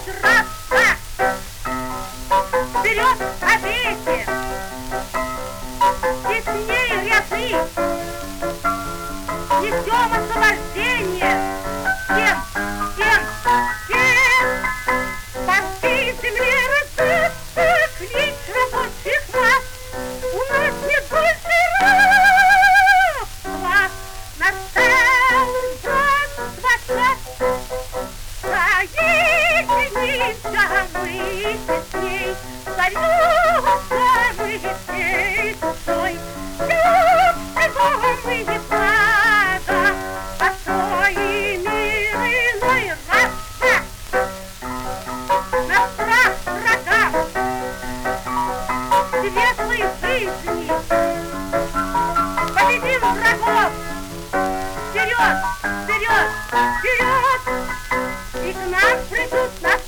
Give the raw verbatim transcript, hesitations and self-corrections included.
раз, два. Вперед, победе! Теснее ряды! Несем освобождение! Всем, всем, всем! По всей земле раздастся клич рабочих масс. У нас нет больше рабства. Настал братство час. Соединимся мы тесней, зовемся мы всей душой. Чего мы не правда, построили иной раз. На страх врагам светлой жизни победим врагов. Вперед, вперед, вперед! И к нам придут на